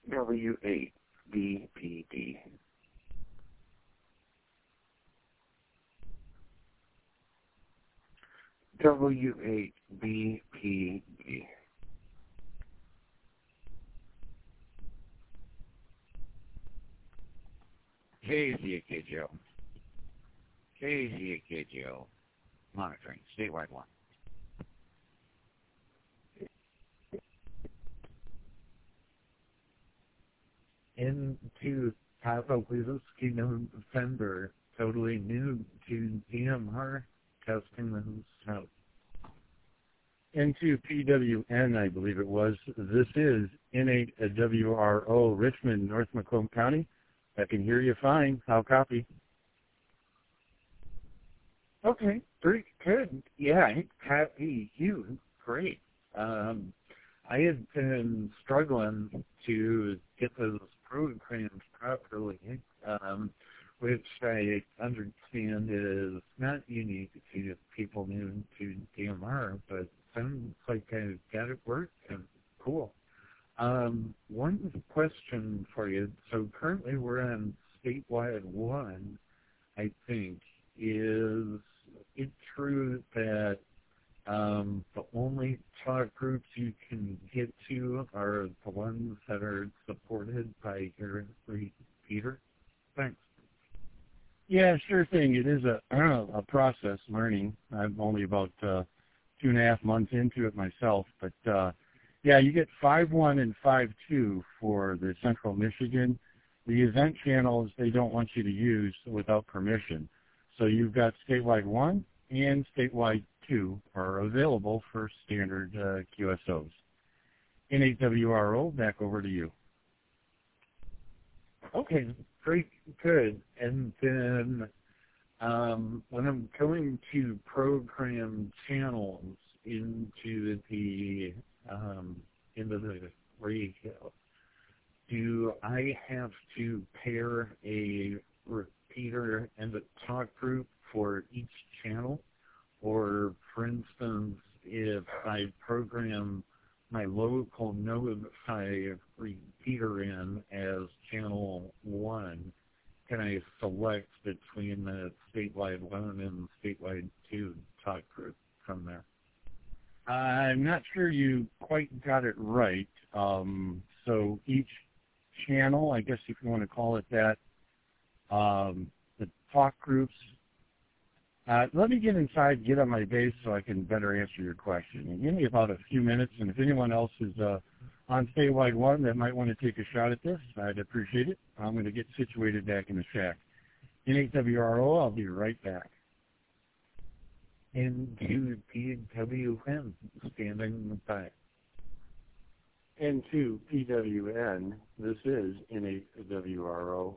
W8BPD. W8BPD. KZKJO. KZKJO. Monitoring. Statewide 1. Into Pavel Blizowski November, totally new to DMR, testing the house. Into PWN, I believe it was. This is N8WRO, Richmond, North Macomb County. I can hear you fine. I'll copy. Okay, very good. Yeah, happy you. Great. I had been struggling to get those programs properly, which I understand is not unique to people new to DMR, but sounds like I got it working. Cool. One question for you. So currently we're on statewide 1, I think. Is it true that the only talk groups you can get to are the ones that are supported by your repeater? Thanks. Yeah, sure thing. It is a process learning. I'm only about 2.5 months into it myself, but yeah, you get 5.1 and 5.2 for the Central Michigan. The event channels they don't want you to use without permission. So you've got statewide 1 and statewide 2 are available for standard QSOs. N8WRO, back over to you. Okay, great, good. And then when I'm going to program channels into the radio, do I have to pair a repeater and a talk group for each channel? Or, for instance, if I program my local Notify repeater in as channel 1, can I select between the statewide 1 and statewide 2 talk group from there? I'm not sure you quite got it right. So each channel, I guess if you want to call it that, the talk groups. Let me get inside, get on my base so I can better answer your question. And give me about a few minutes, and if anyone else is on statewide 1 that might want to take a shot at this, I'd appreciate it. I'm going to get situated back in the shack. N8WRO, I'll be right back. N2 PWN, standing by. N2 PWN, this is N8WRO.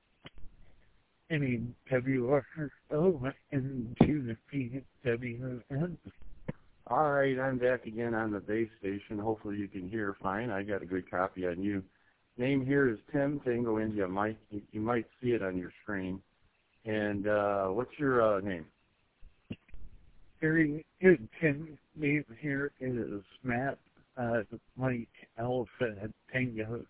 N8WRO, N2 PWN. All right, I'm back again on the base station. Hopefully you can hear fine. I got a good copy on you. Name here is Tim Tango India Mike. You might see it on your screen. And what's your name? Very good. Tim, name here is Matt, Mike Alpha Tango.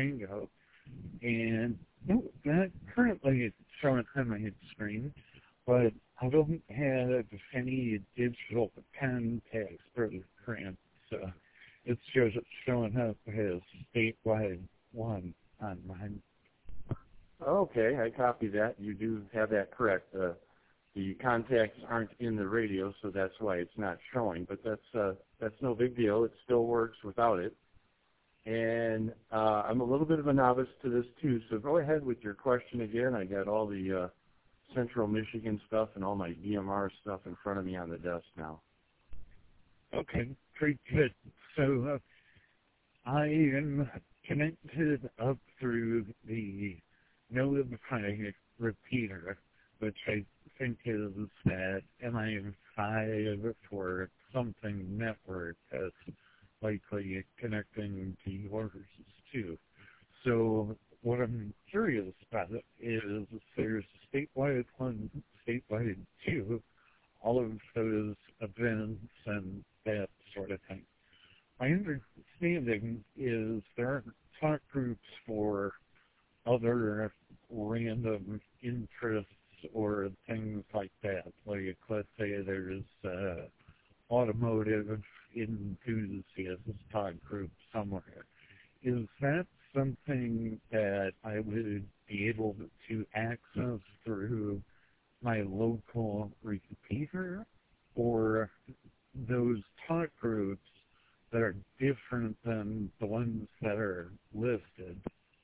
And not currently showing on my screen, but I don't have any digital contacts for the current, so it's just showing up as statewide 1 on mine. Okay, I copy that. You do have that correct. The contacts aren't in the radio, so that's why it's not showing. But that's no big deal. It still works without it. And I'm a little bit of a novice to this too, so go ahead with your question again. I got all the Central Michigan stuff and all my DMR stuff in front of me on the desk now. Okay, pretty good. So I am connected up through the Notify repeater, which I think is that MI5 for something network that's likely connecting to yours too. So what I'm curious about is there's statewide 1, statewide 2, all of those events and that sort of thing. my understanding is there are talk groups for other random interests or things like that. Like, let's say there's automotive enthusiast talk group somewhere. Is that something that I would be able to access through my local repeater, or those talk groups that are different than the ones that are listed?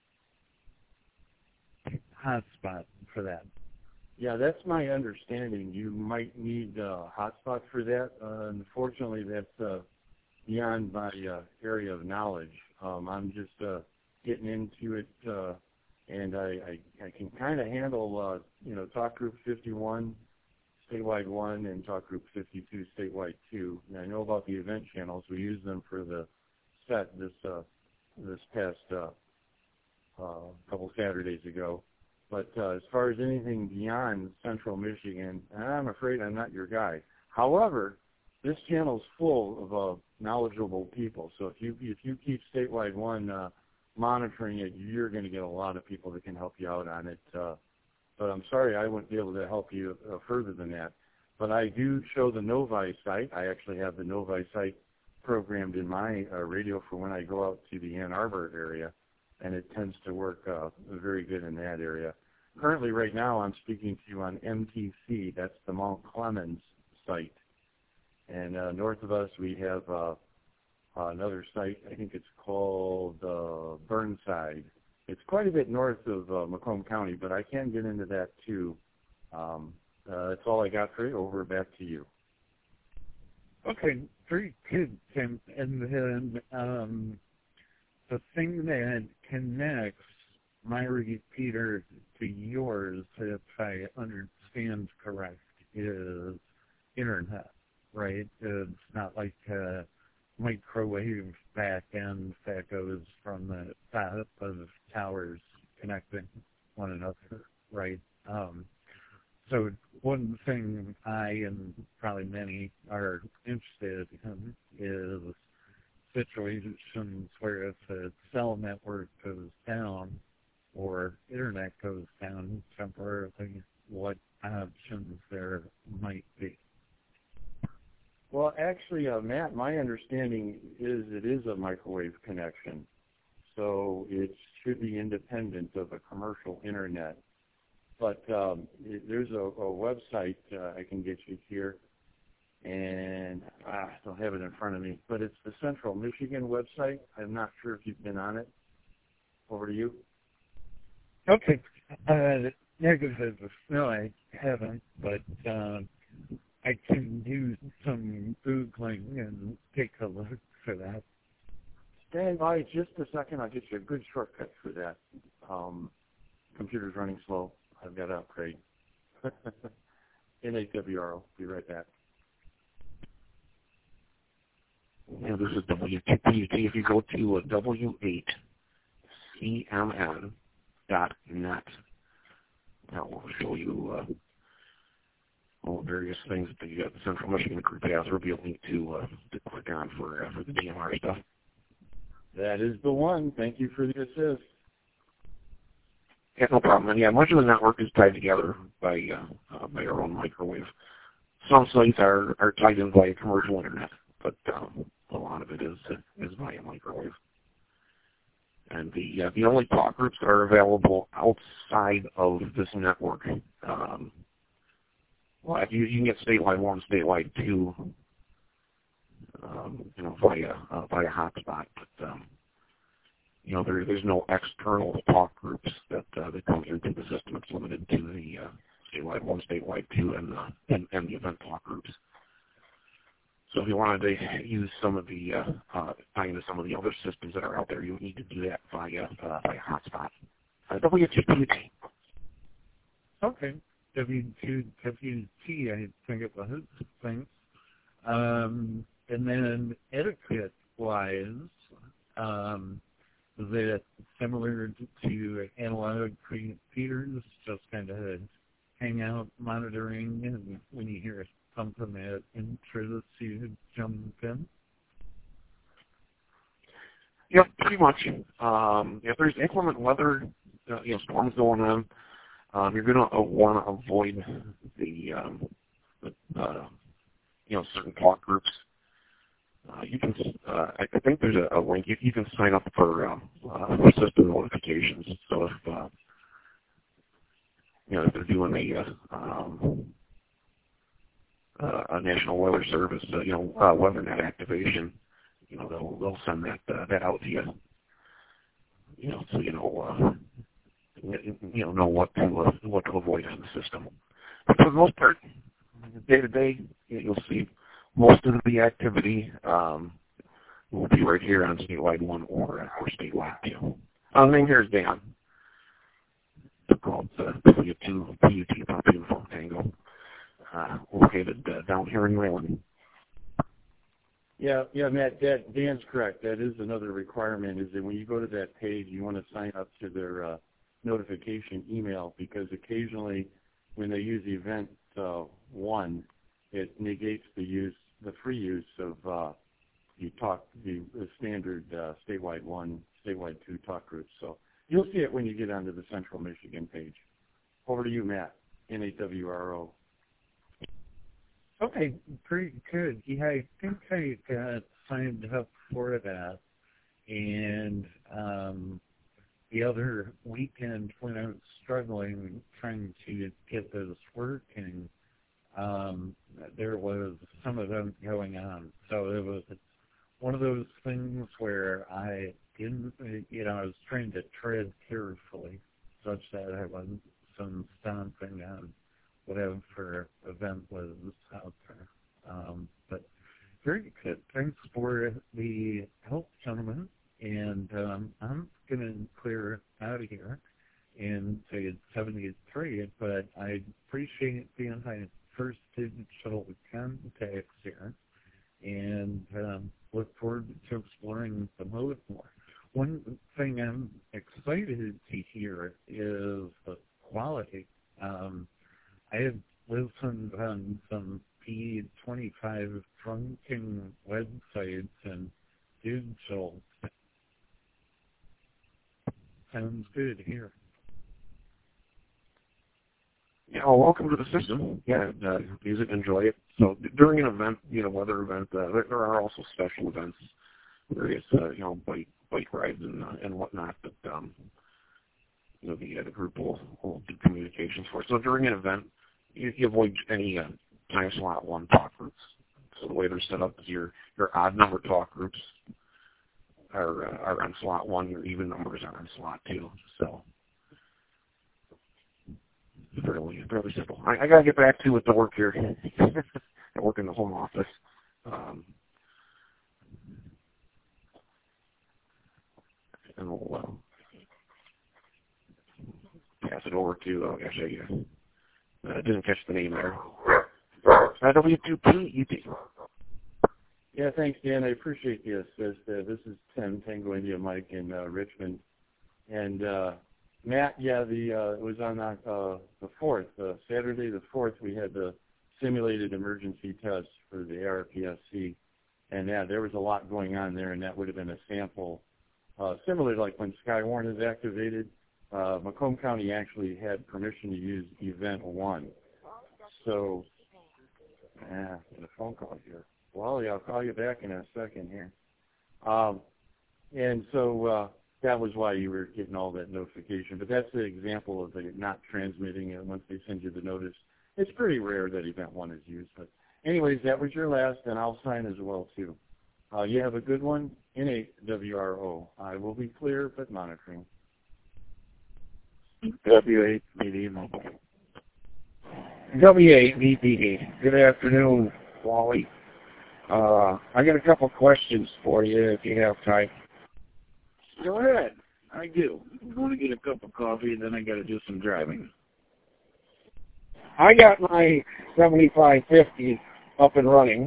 Hotspot for that. Yeah, that's my understanding. You might need a hotspot for that. Unfortunately, that's beyond my area of knowledge. I'm just getting into it, and I can kind of handle, Talk Group 51, Statewide 1, and Talk Group 52, Statewide 2. And I know about the event channels. We use them for the set this past couple Saturdays ago. But as far as anything beyond Central Michigan, I'm afraid I'm not your guy. However, this channel's full of knowledgeable people. So if you keep Statewide 1 monitoring it, you're going to get a lot of people that can help you out on it. But I'm sorry I wouldn't be able to help you further than that. But I do show the Novi site. I actually have the Novi site programmed in my radio for when I go out to the Ann Arbor area, and it tends to work very good in that area. Currently, right now, I'm speaking to you on MTC. That's the Mount Clemens site. And north of us, we have another site. I think it's called Burnside. It's quite a bit north of Macomb County, but I can get into that, too. That's all I got for you. Over back to you. Okay, very good, Tim. And then the thing that connects my repeater to yours, if I understand correct, is internet, right? It's not like a microwave back end that goes from the top of towers connecting one another, right? So one thing I and probably many are interested in is situations where if the cell network goes down or internet goes down temporarily, what options there might be. Well, actually, Matt, my understanding is it is a microwave connection, so it should be independent of a commercial internet. But there's a website I can get you here, and I don't have it in front of me, but it's the Central Michigan website. I'm not sure if you've been on it. Over to you. Okay. Negative. No, I haven't, but I can do some Googling and take a look for that. Stand by just a second. I'll get you a good shortcut for that. Computer's running slow. I've got to upgrade. NAWRO. Be right back. Yeah, this is WTPUT. If you go to w8cmn.net, that will show you all various things that the Central Michigan group has. There'll be a link to click on for the DMR stuff. That is the one. Thank you for the assist. Yeah, no problem. And yeah, much of the network is tied together by our own microwave. Some sites are tied in via commercial internet, but a lot of it is via microwave. And the only talk groups that are available outside of this network, well, you can get Statewide 1, Statewide 2, via hotspot, but there's no external talk groups that comes into the system. It's limited to the Statewide 1, Statewide 2, and the event talk groups. So if you wanted to use some of the tie into some of the other systems that are out there, you would need to do that via hotspot. WTPUT. Okay. W2WT, I think it was. Thanks. And then etiquette-wise, is it similar to analog repeaters, just kind of hang out monitoring, and when you hear something that interests you, jump in? Yep, pretty much. If there's inclement weather, storms going on, you're going to want to avoid the certain talk groups. You can, I think there's a link. You can sign up for system notifications. So if they're doing a National Weather Service, WeatherNet activation, they'll send that out to you. So know what to avoid in the system. But for the most part, day to day, you'll see most of the activity will be right here on Statewide 1 or Statewide 2. My name here is Dan. It's called PU2 Pump Uniform Tango, located down here in Wayland. Yeah, Matt, Dan's correct. That is another requirement, is that when you go to that page, you want to sign up to their notification email, because occasionally when they use Event 1, it negates the free use of the standard Statewide 1, Statewide 2 talk groups. So you'll see it when you get onto the Central Michigan page. Over to you, Matt, NAWRO. Okay, pretty good. Yeah, I think I got signed up for that. And the other weekend when I was struggling trying to get this working, there was some of them going on. So it was one of those things where I didn't, I was trying to tread carefully such that I wasn't stomping on whatever event was out there. But very good. Thanks for the help, gentlemen. And I'm going to clear out of here and say it's 73, but I appreciate being my first digital contact here, and look forward to exploring the mode more. One thing I'm excited to hear is the quality. I have listened on some P25 trunking websites and digital. Sounds good here. Yeah, well, welcome to the system. Yeah, use it, enjoy it. So during an event, weather event, there are also special events, various, bike rides and whatnot that, the group will do communications for. So during an event, you avoid any time slot 1 talk groups. So the way they're set up is your odd number talk groups are on slot 1, your even numbers are on slot 2. So fairly simple. I got to get back to the work here. I work in the home office. And we'll pass it over to, I didn't catch the name there. W2PET. Yeah, thanks, Dan. I appreciate this. This is Tim, Tango India Mike in Richmond. And Matt, it was on the 4th, Saturday the 4th, we had the simulated emergency test for the ARPSC. And there was a lot going on there, and that would have been a sample. Similar to like when Skywarn is activated, Macomb County actually had permission to use Event 1. So, get a phone call here. Wally, I'll call you back in a second here. And so that was why you were getting all that notification. But that's the example of it not transmitting it once they send you the notice. It's pretty rare that Event 1 is used. But anyways, that was your last, and I'll sign as well, too. You have a good one. NAWRO. I will be clear, but monitoring. W8BD Mobile. W8BD. Good afternoon, Wally. I got a couple questions for you if you have time. Go ahead. I do. I'm going to get a cup of coffee, and then I got to do some driving. I got my 7550 up and running.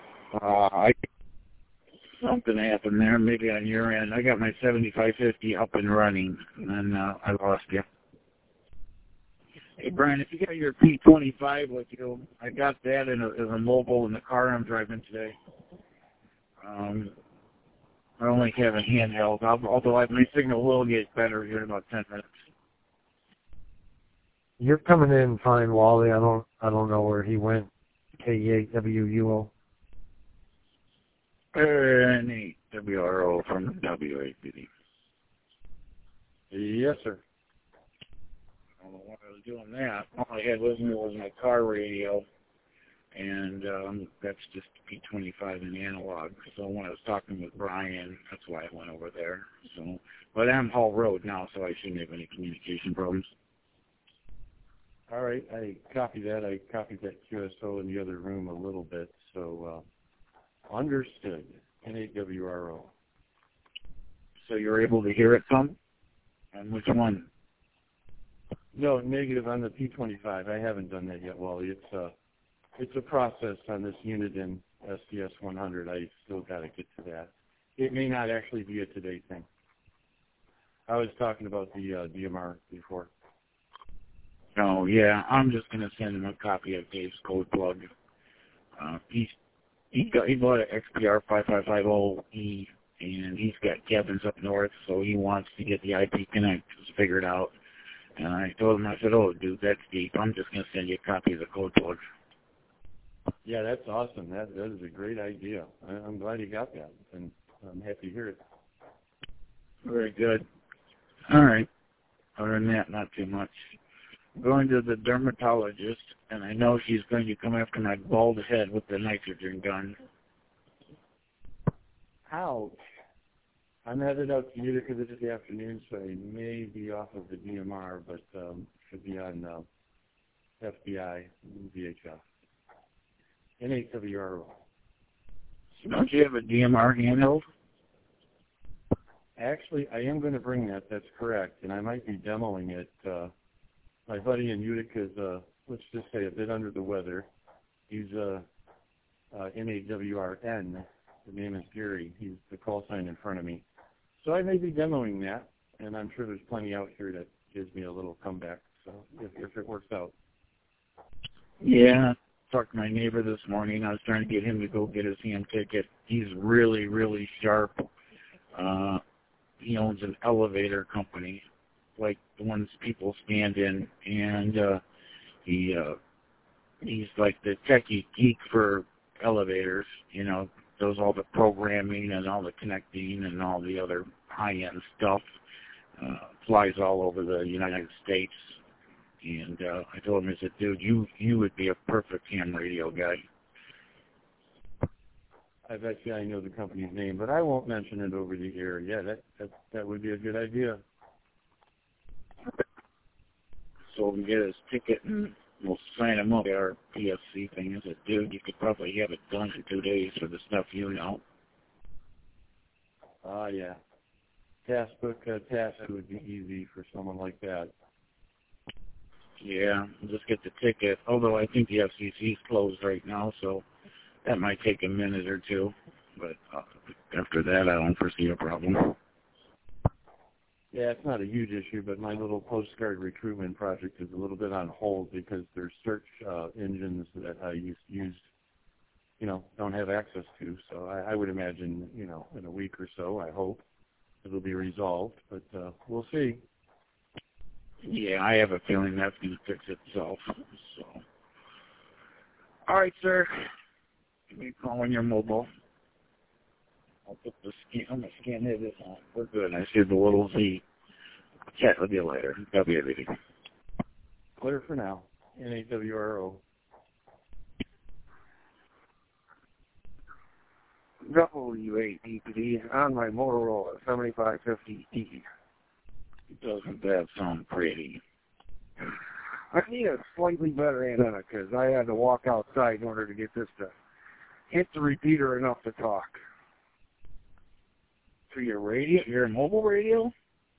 Something happened there, maybe on your end. I got my 7550 up and running, and I lost you. Hey, Brian, if you got your P25 with you, I got that in a mobile in the car I'm driving today. I only have a handheld, although my signal will get better here in about 10 minutes. You're coming in fine, Wally. I don't know where he went. K8WUO. N8WRO from WAPD. Yes, sir. I don't know why I was doing that. All I had with me was my car radio, and that's just P25 in analog. So when I was talking with Brian, that's why I went over there. So, but I'm Hall Road now, so I shouldn't have any communication problems. All right, I copied that. I copied that QSO in the other room a little bit, so understood. N8WRO. So you're able to hear it some? And which one? No, negative on the P25. I haven't done that yet, Wally. It's a process on this unit in SDS 100. I still got to get to that. It may not actually be a today thing. I was talking about the DMR before. Oh, yeah. I'm just going to send him a copy of Dave's code plug. He bought an XPR 5550E, and he's got cabins up north, so he wants to get the IP connectors figured out. And I told him, I said, oh, dude, that's deep. I'm just going to send you a copy of the code plug. Yeah, that's awesome. That is a great idea. I'm glad you got that, and I'm happy to hear it. Very good. All right. Other than that, not too much. I'm going to the dermatologist, and I know she's going to come after my bald head with the nitrogen gun. Ouch. I'm headed out to Utica this afternoon, so I may be off of the DMR, but should be on FBI and VHF. N8WRO. Don't you have a DMR handheld? Actually, I am going to bring that. That's correct, and I might be demoing it. My buddy in Utica is, let's just say, a bit under the weather. He's N8WRN. The name is Gary. He's the call sign in front of me. So I may be demoing that, and I'm sure there's plenty out here that gives me a little comeback. So if it works out. Yeah. Talked to my neighbor this morning. I was trying to get him to go get his ham ticket. He's really, really sharp. He owns an elevator company, like the ones people stand in, and he's like the techie geek for elevators. You know, does all the programming and all the connecting and all the other high-end stuff. Flies all over the United States. And I told him, I said, dude, you would be a perfect ham radio guy. I bet you I know the company's name, but I won't mention it over the air. Yeah, that would be a good idea. So we get his ticket and we'll sign him up at our PFC thing. I said, dude, you could probably have it done in 2 days for the stuff you know. Yeah. Taskbook task would be easy for someone like that. Yeah, we'll just get the ticket. Although I think the FCC's closed right now, so that might take a minute or two. But after that, I don't foresee a problem. Yeah, it's not a huge issue, but my little postcard recruitment project is a little bit on hold because there's search engines that I used, don't have access to. So I would imagine, in a week or so, I hope it'll be resolved. But we'll see. Yeah, I have a feeling that's going to fix itself. So, all right, sir. Give me a call on your mobile. I'll put the scan. I'm going to scan this on. We're good. I see the little Z. I'll chat with you later. That'll be everything. Clear for now. N8WRO. W8DPD on my Motorola 7550E. Doesn't that sound pretty? I need a slightly better antenna because I had to walk outside in order to get this to hit the repeater enough to talk. For your radio, your mobile radio?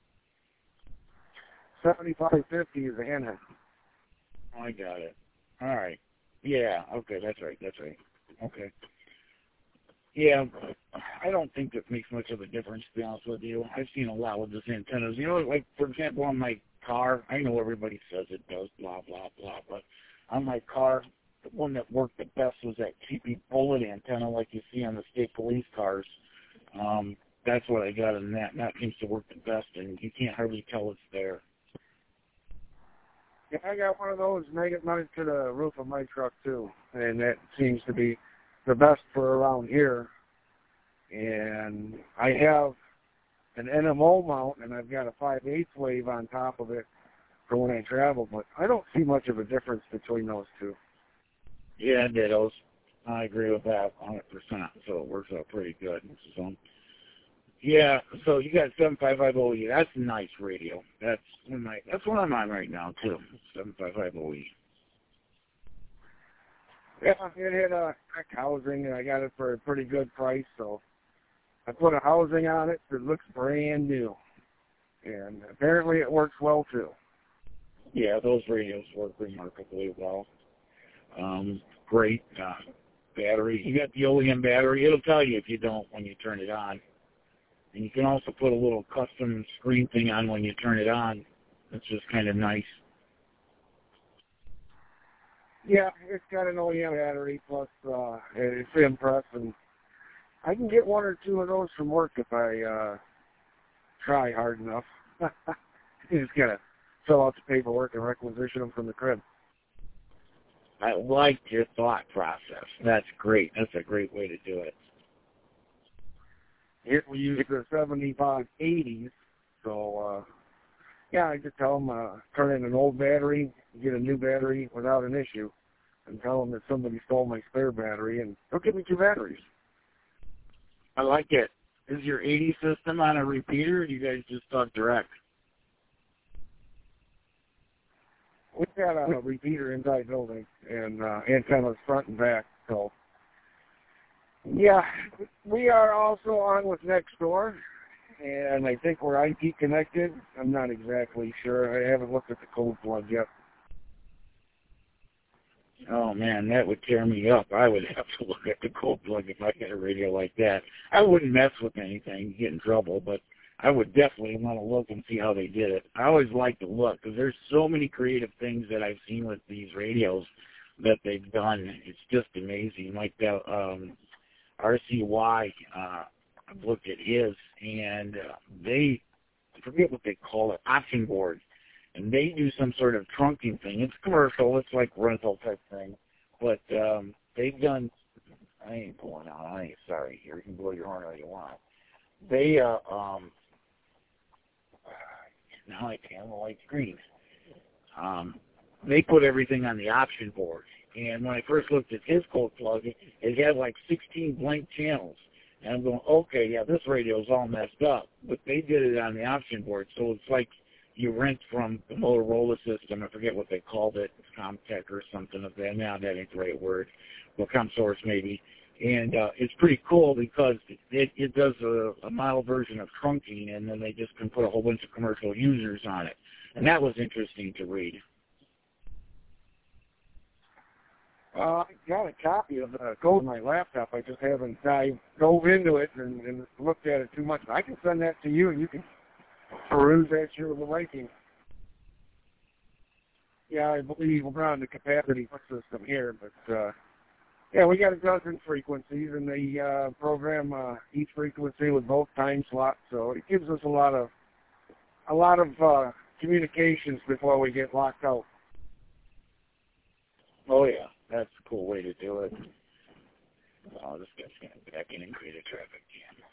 7550 is the handheld. Oh, I got it. All right. Yeah, okay, that's right. Okay. Yeah, I don't think it makes much of a difference, to be honest with you. I've seen a lot with this antennas. Like, for example, on my car, I know everybody says it does, blah, blah, blah, but on my car, the one that worked the best was that cheapy bullet antenna like you see on the state police cars. that's what I got in that, and that seems to work the best, and you can't hardly tell it's there. Yeah, I got one of those magnet mounted to the roof of my truck too, and that seems to be the best for around here. And I have an NMO mount, and I've got a 5/8 wave on top of it for when I travel, but I don't see much of a difference between those two. Yeah, dittos. I agree with that 100%, so it works out pretty good. So, yeah, so you got 755 OE. That's a nice radio. That's what I'm on right now, too, 755 OE. Yeah, it had a housing, and I got it for a pretty good price, so I put a housing on it that looks brand new. And apparently it works well, too. Yeah, those radios work remarkably well. Great battery. You got the OEM battery. It'll tell you if you don't when you turn it on. And you can also put a little custom screen thing on when you turn it on. It's just kind of nice. Yeah, it's got an OEM battery, plus it's Impress, and I can get one or two of those from work if I try hard enough. You just got to fill out the paperwork and requisition them from the crib. I liked your thought process. That's great. That's a great way to do it. Here we use the 7580s, so yeah, I just tell them turn in an old battery, get a new battery without an issue, and tell them that somebody stole my spare battery, and they'll give me two batteries. I like it. Is your 80 system on a repeater, or do you guys just talk direct? We've got a repeater inside building and antennas front and back, so yeah, we are also on with Nextdoor, and I think we're IP connected. I'm not exactly sure. I haven't looked at the code plug yet. Oh, man, that would tear me up. I would have to look at the cold plug if I had a radio like that. I wouldn't mess with anything, get in trouble, but I would definitely want to look and see how they did it. I always like to look because there's so many creative things that I've seen with these radios that they've done. It's just amazing. Like that RCY, I've looked at his, and I forget what they call it, option board. And they do some sort of trunking thing. It's commercial. It's like rental type thing. But they've done, I ain't pulling out. I ain't sorry here. You can blow your horn all you want. They, now I can't, the light's green. They put everything on the option board. And when I first looked at his cold plug, it had like 16 blank channels. And I'm going, okay, yeah, this radio's all messed up. But they did it on the option board. So it's like you rent from the Motorola system. I forget what they called it, Comtech or something of that. Now that ain't the right word. Well, ComSource maybe. And it's pretty cool because it does a model version of trunking, and then they just can put a whole bunch of commercial users on it. And that was interesting to read. I got a copy of the code on my laptop. I just haven't dove into it and looked at it too much. I can send that to you, and you can peruse at your liking. Yeah, I believe we're on the capacity system here, but yeah, we got a dozen frequencies, and they program each frequency with both time slots, so it gives us a lot of communications before we get locked out. Oh yeah, that's a cool way to do it. Oh, this guy's going to back in and create a traffic jam.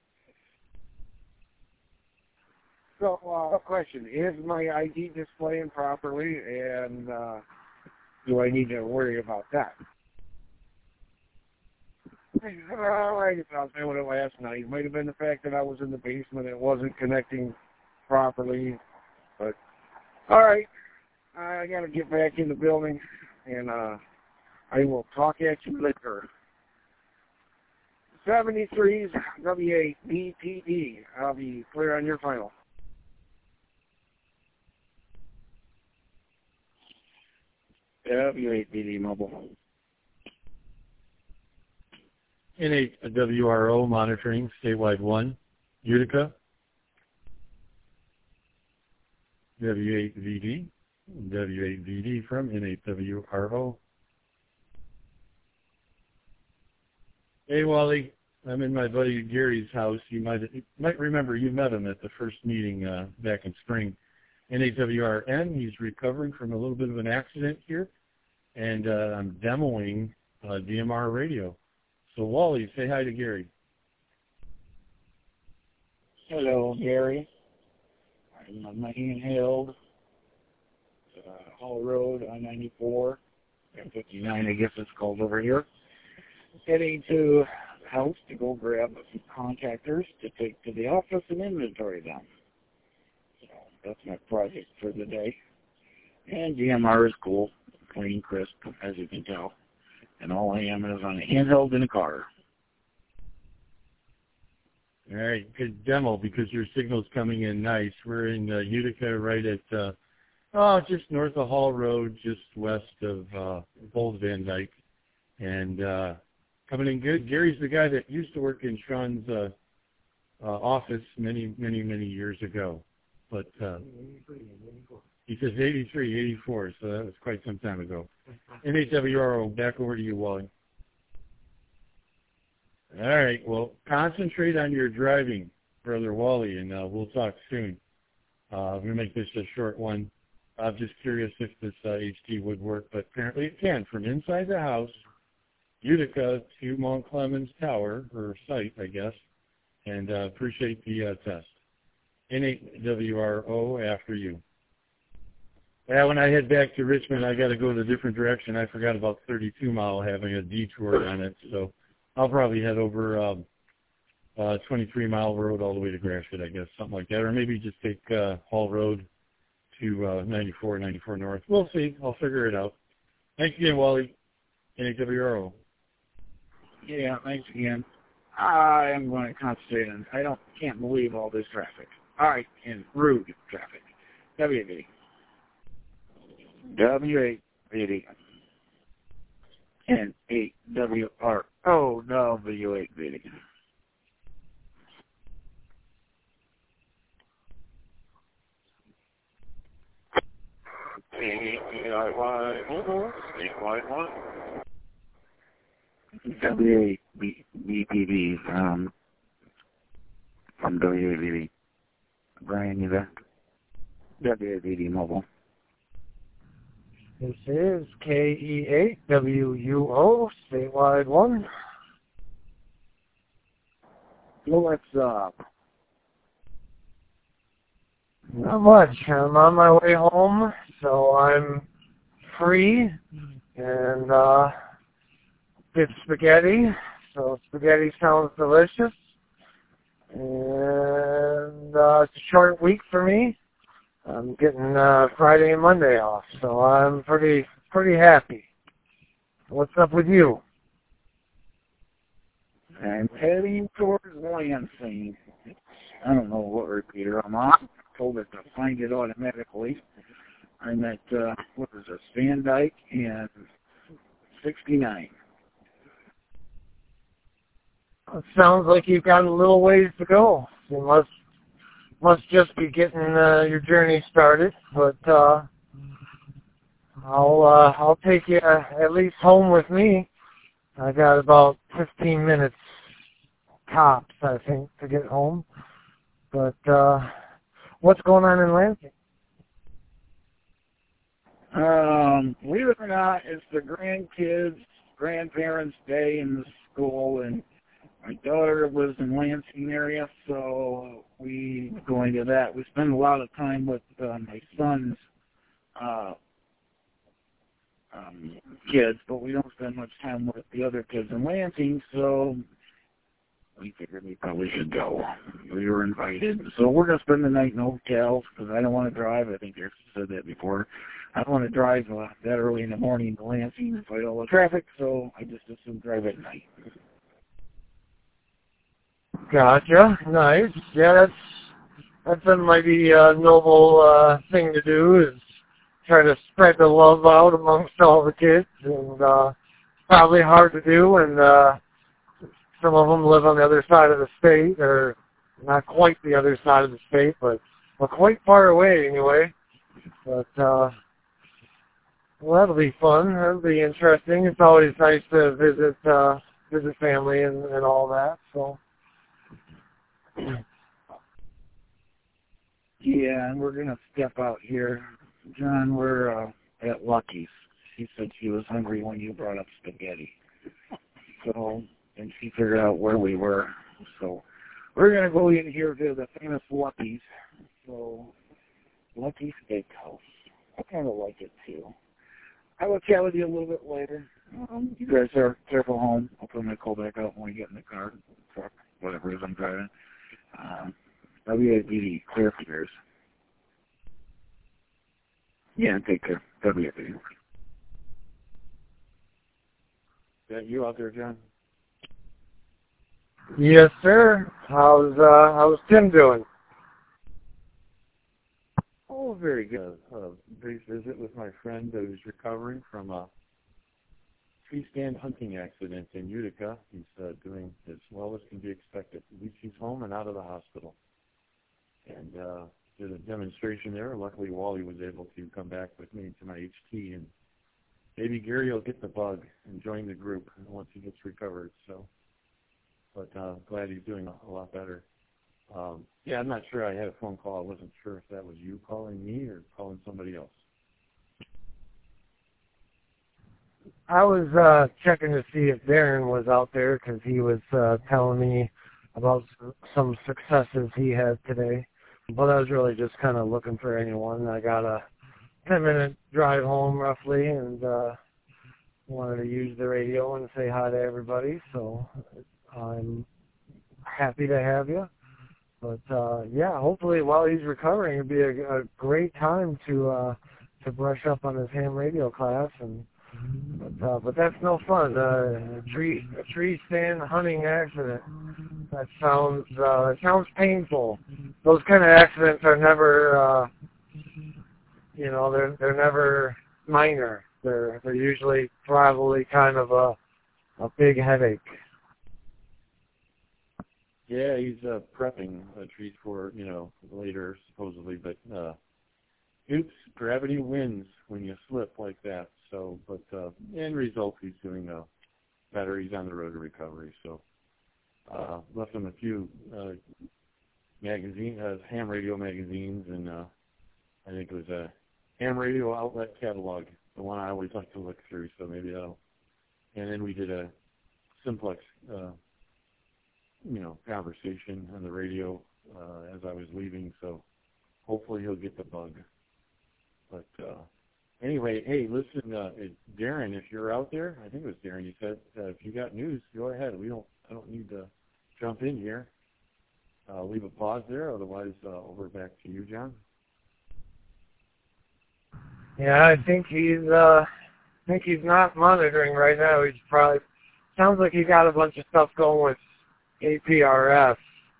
So, question, is my ID displaying properly, and do I need to worry about that? I guess I was doing it last night. It might have been the fact that I was in the basement and it wasn't connecting properly, but all right, I got to get back in the building, and I will talk at you later. 73's W8BTD. I'll be clear on your final. W8BD Mobile. N8WRO monitoring, statewide 1, Utica. W8VD. W8VD from N8WRO. Hey, Wally. I'm in my buddy Gary's house. You might remember you met him at the first meeting back in spring. NAWRN. He's recovering from a little bit of an accident here, and I'm demoing DMR radio. So Wally, say hi to Gary. Hello, Gary. I'm on my handheld Hall Road, I-94, 59, I guess it's called over here. Heading to the house to go grab some contactors to take to the office and inventory them. So that's my project for the day. And DMR is cool, clean, crisp, as you can tell. And all I am is on a handheld in a car. All right, good demo because your signal's coming in nice. We're in Utica, right at just north of Hall Road, just west of Old Van Dyke, and coming in good. Gary's the guy that used to work in Sean's office many years ago, but he says 83, 84, so that was quite some time ago. NHWRO, back over to you, Wally. All right, well, concentrate on your driving, Brother Wally, and we'll talk soon. We'll make this a short one. I'm just curious if this HT would work, but apparently it can. From inside the house, Utica to Mount Clemens Tower, or site, I guess, and appreciate the test. NHWRO after you. Yeah, when I head back to Richmond, I got to go in a different direction. I forgot about 32 Mile having a detour on it, so I'll probably head over 23 Mile Road all the way to Gratiot, I guess, something like that, or maybe just take Hall Road to 94 North. We'll see. I'll figure it out. Thanks again, Wally. NHWRO. Yeah, thanks again. I am going to concentrate on. Can't believe all this traffic. All right, and rude traffic. W8. W8. And 8WRO W8 video. W8 BPV from W8BD. Brian, you there? W8BD mobile. This is KE8WUO, statewide 1. What's up? Not much. I'm on my way home, so I'm free, and did spaghetti, so spaghetti sounds delicious, and it's a short week for me. I'm getting Friday and Monday off, so I'm pretty happy. What's up with you? I'm heading towards Lansing. I don't know what repeater I'm on. I told it to find it automatically. I'm at, Van Dyke and 69. It sounds like you've got a little ways to go. You must just be getting your journey started, but I'll take you at least home with me. I got about 15 minutes tops, I think, to get home. But what's going on in Lansing? Believe it or not, it's the grandparents' day in the school, and my daughter lives in Lansing area, so we go into that. We spend a lot of time with my son's kids, but we don't spend much time with the other kids in Lansing, so we figured we probably should go. We were invited. So we're going to spend the night in hotels because I don't want to drive. I think Eric said that before. I don't want to drive that early in the morning to Lansing and fight all the traffic, so I just assume drive at night. Gotcha. Nice. Yeah, that's a mighty noble thing to do, is try to spread the love out amongst all the kids, and probably hard to do, and some of them live on the other side of the state, or not quite the other side of the state, but quite far away anyway. But well, that'll be fun. That'll be interesting. It's always nice to visit visit family and all that. So. Yeah, and we're going to step out here. John, we're at Lucky's. She said she was hungry when you brought up spaghetti. So, and she figured out where we were. So, we're going to go in here to the famous Lucky's. So, Lucky's Steakhouse. I kind of like it, too. I will chat with you a little bit later. You guys are careful home. I'll put my call back out when we get in the car, truck, whatever it is I'm driving. WABD, clear for yours. Yeah, take care. WABD. Is that you out there, John? Yes, sir. How's Tim doing? Oh, very good. A brief visit with my friend who's recovering from a tree stand hunting accident in Utica. He's doing as well as can be expected. At least he's home and out of the hospital. And did a demonstration there. Luckily, Wally was able to come back with me to my HT, and maybe Gary will get the bug and join the group once he gets recovered. So, but glad he's doing a lot better. Yeah, I'm not sure. I had a phone call. I wasn't sure if that was you calling me or calling somebody else. I was checking to see if Darren was out there because he was telling me about some successes he had today. But I was really just kind of looking for anyone. I got a 10-minute drive home roughly, and wanted to use the radio and say hi to everybody. So I'm happy to have you. But yeah, hopefully while he's recovering, it'd be a great time to brush up on his ham radio class. But that's no fun. A tree stand hunting accident. That sounds painful. Those kind of accidents are never, they're never minor. They're usually probably kind of a big headache. Yeah, he's prepping a treat for, later, supposedly. But, oops, gravity wins when you slip like that. So, but end result, he's doing better. He's on the road to recovery. So, left him a few ham radio magazines, and I think it was a ham radio outlet catalog, the one I always like to look through. So maybe that'll. And then we did a simplex, conversation on the radio as I was leaving. So hopefully he'll get the bug. But anyway, hey, listen, Darren, if you're out there, I think it was Darren. You said if you got news, go ahead. I don't need to jump in here. Leave a pause there. Otherwise, over back to you, John. Yeah, I think he's not monitoring right now. He's probably sounds like he got a bunch of stuff going with APRS,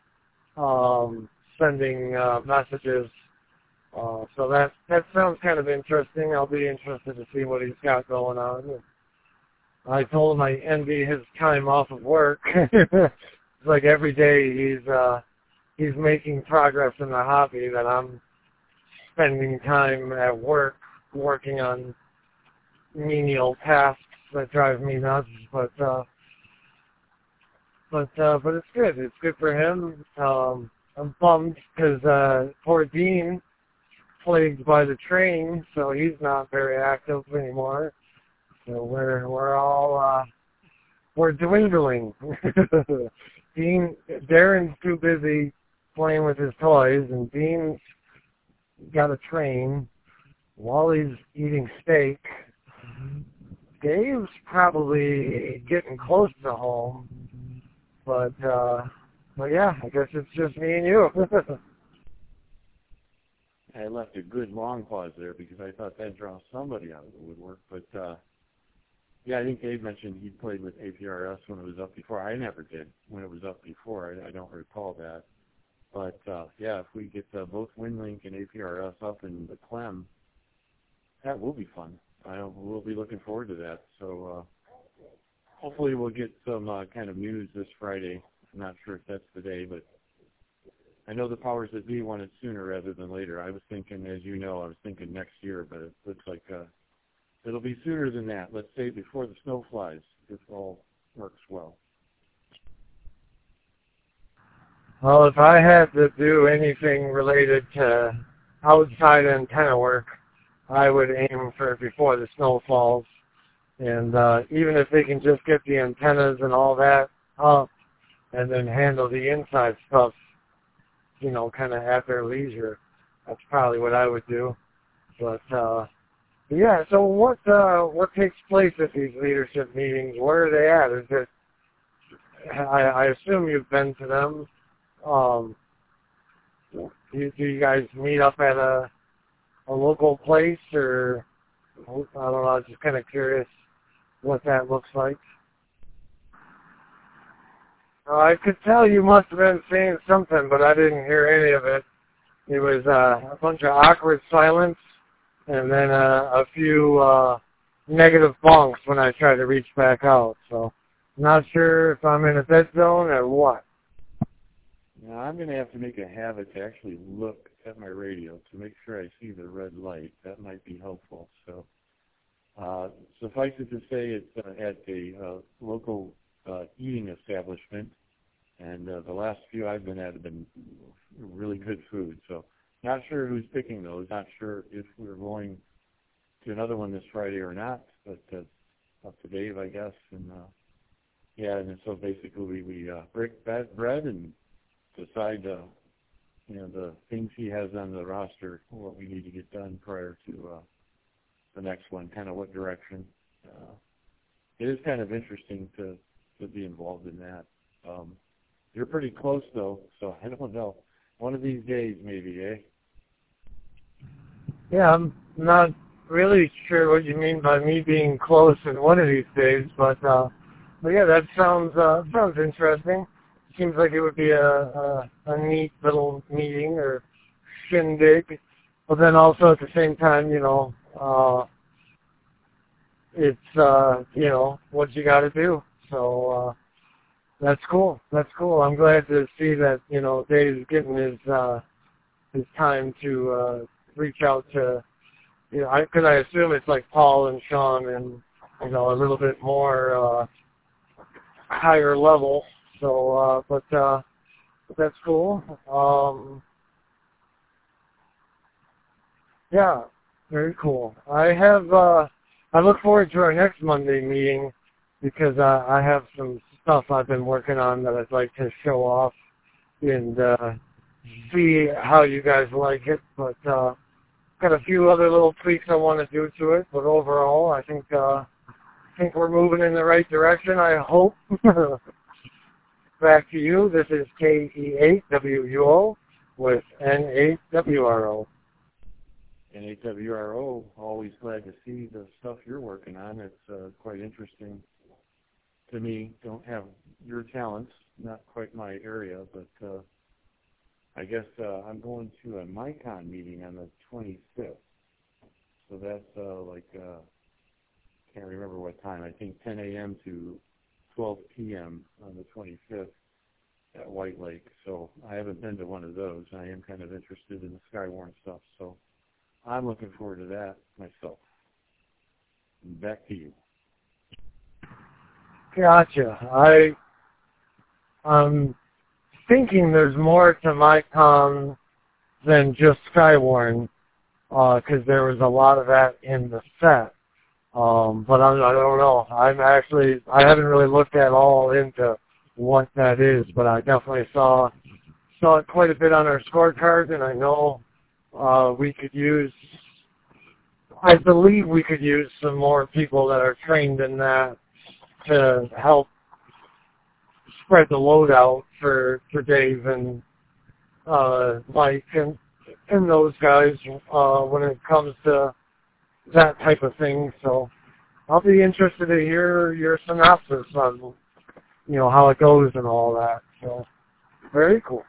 sending messages. So that sounds kind of interesting. I'll be interested to see what he's got going on. I told him I envy his time off of work. It's like every day he's making progress in the hobby that I'm spending time at work working on menial tasks that drive me nuts. But it's good. It's good for him. I'm bummed because poor Dean plagued by the train, so he's not very active anymore. So we're all we're dwindling. Darren's too busy playing with his toys, and Dean's got a train. Wally's eating steak. Dave's probably getting close to home, but yeah, I guess it's just me and you. I left a good long pause there because I thought that'd draw somebody out of the woodwork. But, yeah, I think Dave mentioned he played with APRS when it was up before. I never did when it was up before. I don't recall that. But, yeah, if we get both WinLink and APRS up in the Clem, that will be fun. We'll be looking forward to that. So hopefully we'll get some kind of news this Friday. I'm not sure if that's the day, but I know the powers that be want it sooner rather than later. I was thinking, as you know, next year, but it looks like it'll be sooner than that. Let's say before the snow flies, if all works well. Well, if I had to do anything related to outside antenna work, I would aim for before the snow falls. And even if they can just get the antennas and all that up and then handle the inside stuff, you know, kind of at their leisure, that's probably what I would do. But yeah, so what takes place at these leadership meetings? Where are they at? Is it? I assume you've been to them. Do you guys meet up at a local place, or I don't know? I was just kind of curious what that looks like. I could tell you must have been saying something, but I didn't hear any of it. It was a bunch of awkward silence, and then a few negative bonks when I tried to reach back out. So, not sure if I'm in a dead zone or what. Now, I'm going to have to make a habit to actually look at my radio to make sure I see the red light. That might be helpful. So, suffice it to say, it's at a local eating establishment, and the last few I've been at have been really good food. So, not sure who's picking those. Not sure if we're going to another one this Friday or not, but that's up to Dave, I guess. And yeah, and so basically we break bad bread and decide, you know, the things he has on the roster, what we need to get done prior to the next one, kind of what direction. It is kind of interesting to be involved in that. You're pretty close, though, so I don't know. One of these days, maybe, eh? Yeah, I'm not really sure what you mean by me being close in one of these days, but yeah, that sounds interesting. Seems like it would be a neat little meeting or shindig, but then also at the same time, you know, it's you know what you got to do. So that's cool. That's cool. I'm glad to see that, you know, Dave's getting his time to reach out to, you know, because I assume it's like Paul and Sean and, you know, a little bit more higher level. So, but that's cool. Yeah, very cool. I look forward to our next Monday meeting because I have some stuff I've been working on that I'd like to show off and see how you guys like it. But got a few other little tweaks I want to do to it. But overall, I think we're moving in the right direction. I hope. Back to you. This is KE8WUO with N8WRO. N8WRO, always glad to see the stuff you're working on. It's quite interesting to me. Don't have your talents, not quite my area, but I guess I'm going to a MICON meeting on the 25th. So that's can't remember what time. I think 10 a.m. to 12 p.m. on the 25th at White Lake. So I haven't been to one of those. I am kind of interested in the Skywarn stuff. So I'm looking forward to that myself. Back to you. Gotcha. I'm thinking there's more to MICON than just Skywarn, because there was a lot of that in the set. But I don't know. I haven't really looked at all into what that is, but I definitely saw it quite a bit on our scorecard, and I know I believe we could use some more people that are trained in that to help spread the load out for Dave and Mike and those guys when it comes to that type of thing. So I'll be interested to hear your synopsis on, you know, how it goes and all that. So very cool.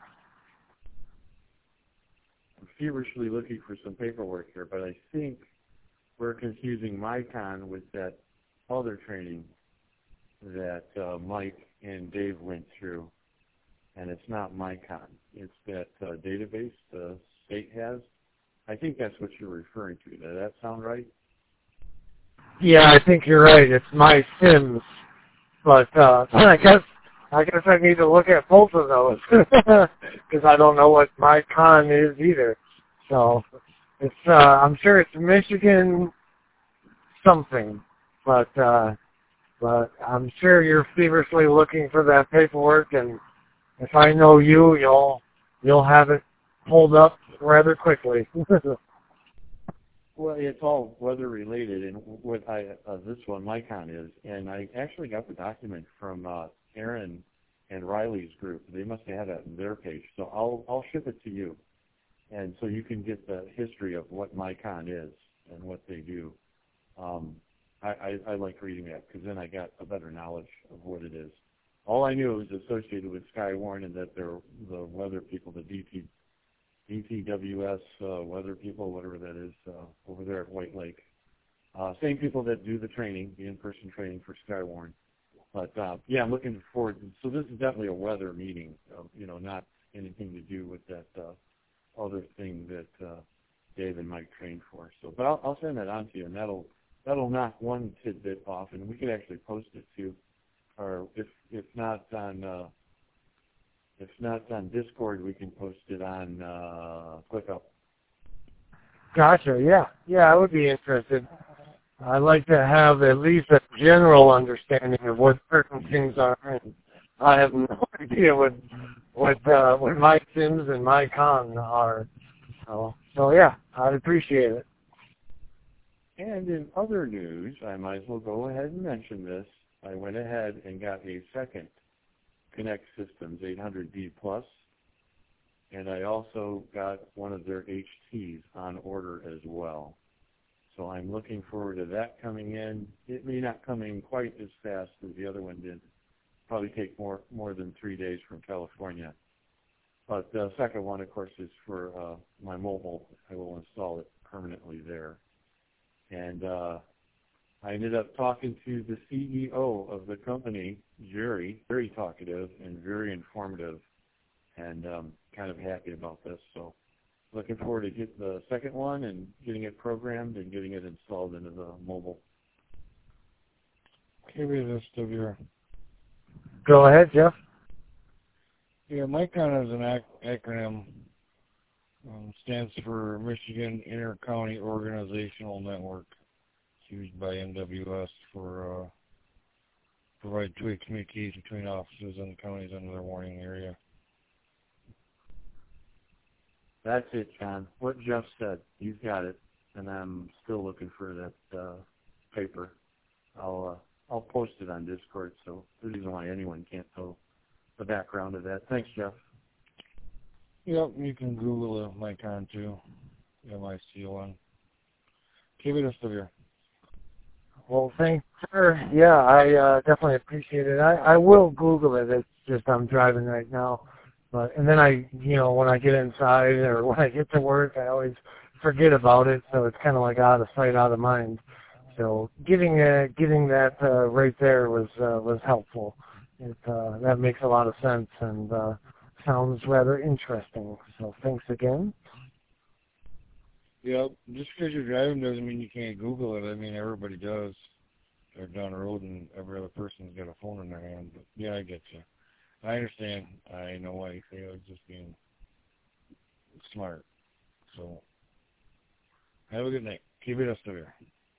I'm feverishly looking for some paperwork here, but I think we're confusing MICON with that other training that Mike and Dave went through, and it's not MICON. It's that database the state has. I think that's what you're referring to. Does that sound right? Yeah, I think you're right. It's MySims. But I guess I need to look at both of those because I don't know what my con is either. So it's I'm sure it's Michigan something, but I'm sure you're feverishly looking for that paperwork, and if I know you, you'll have it pulled up rather quickly. Well, it's all weather related, and what this one MyCon is, and I actually got the document from Aaron and Riley's group. They must have had that in their page, so I'll ship it to you, and so you can get the history of what MyCon is and what they do. I like reading that because then I got a better knowledge of what it is. All I knew was associated with Skywarn and that they're the weather people, the DTWS weather people, whatever that is, over there at White Lake. Same people that do the training, the in-person training for Skywarn. But yeah, I'm looking forward. So this is definitely a weather meeting, not anything to do with that other thing that Dave and Mike trained for. So, but I'll send that on to you, and that'll knock one tidbit off, and we could actually post it too, or if not on Discord, we can post it on ClickUp. Gotcha. Yeah, I would be interested. I'd like to have at least a general understanding of what certain things are. And I have no idea what my sims and my con are. So yeah, I'd appreciate it. And in other news, I might as well go ahead and mention this. I went ahead and got a second Connect Systems 800D Plus, and I also got one of their HTs on order as well. So I'm looking forward to that coming in. It may not come in quite as fast as the other one did. Probably take more than 3 days from California. But the second one, of course, is for my mobile. I will install it permanently there. And I ended up talking to the CEO of the company, Jerry, very talkative and very informative, and kind of happy about this. So looking forward to get the second one and getting it programmed and getting it installed into the mobile. Go ahead, Jeff. Yeah, MyCon is an acronym. Stands for Michigan Inter-County Organizational Network. It's used by MWS for provide two-way communication between officers and counties under their warning area. That's it, John. What Jeff said, you've got it, and I'm still looking for that paper. I'll post it on Discord, so there's no reason why anyone can't know the background of that. Thanks, Jeff. Yep, you can Google MyCon too. MICON. Keep it up here. Well, thanks, sir. Yeah, I definitely appreciate it. I will Google it. It's just I'm driving right now. And then when I get inside or when I get to work, I always forget about it. So it's kind of like out of sight, out of mind. So getting that right there was helpful. That makes a lot of sense and sounds rather interesting. So thanks again. Yep, just because you're driving doesn't mean you can't Google it. I mean, everybody does. They're down the road and every other person's got a phone in their hand. But yeah, I get you. I understand. I know why you say I was just being smart. So have a good night. Keep it up here.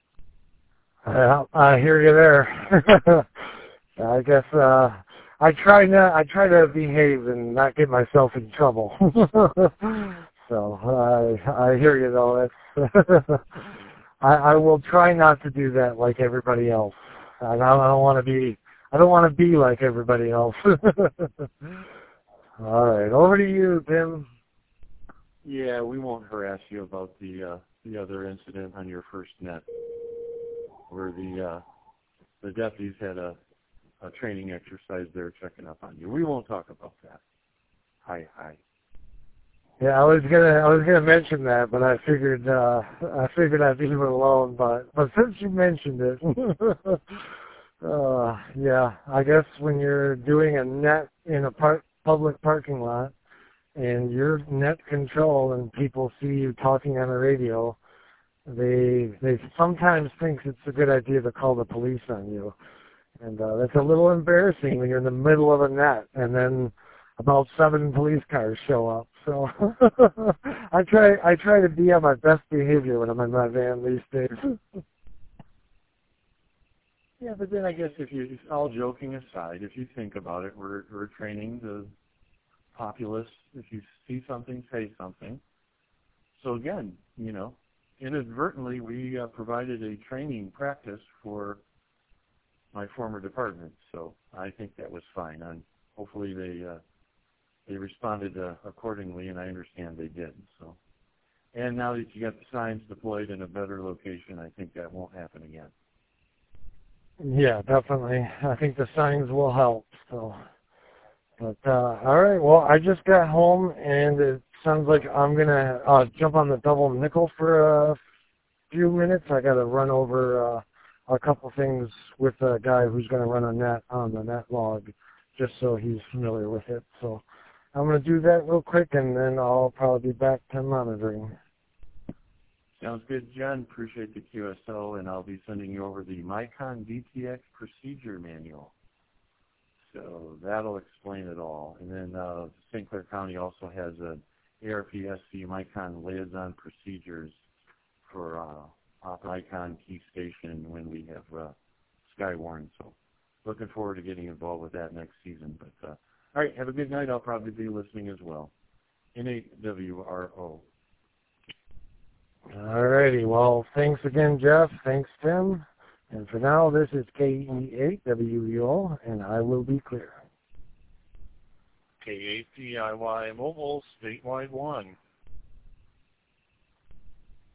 I hear you there. I guess I try to behave and not get myself in trouble. So I hear you though. That's I will try not to do that like everybody else. I don't want to be like everybody else. All right, over to you, Tim. Yeah, we won't harass you about the other incident on your first net, where the deputies had a training exercise there checking up on you. We won't talk about that. Hi. Yeah, I was gonna mention that, but I figured I'd leave it alone. But since you mentioned it, yeah, I guess when you're doing a net in a public parking lot and you're net control and people see you talking on the radio, they sometimes think it's a good idea to call the police on you. And that's a little embarrassing when you're in the middle of a net and then about 7 police cars show up. So I try to be on my best behavior when I'm in my van these days. Yeah, but then I guess all joking aside, if you think about it, we're training the populace. If you see something, say something. So again, inadvertently we provided a training practice for my former department. So I think that was fine. And hopefully they responded accordingly, and I understand they did. So, and now that you got the signs deployed in a better location, I think that won't happen again. Yeah, definitely. I think the signs will help. So, but all right. Well, I just got home, and it sounds like I'm gonna jump on the double nickel for a few minutes. I got to run over a couple things with a guy who's going to run a net on the net log, just so he's familiar with it. So I'm going to do that real quick, and then I'll probably be back to monitoring. Sounds good, John. Appreciate the QSL, and I'll be sending you over the Micon DTX procedure manual. So that'll explain it all. And then St. Clair County also has an ARP-SC Micon liaison procedures for Micon Key Station when we have Skywarn. So looking forward to getting involved with that next season. But all right, have a good night. I'll probably be listening as well. NAWRO. All righty. Well, thanks again, Jeff. Thanks, Tim. And for now, this is KE8WEO, and I will be clear. KAPIY Mobile Statewide 1.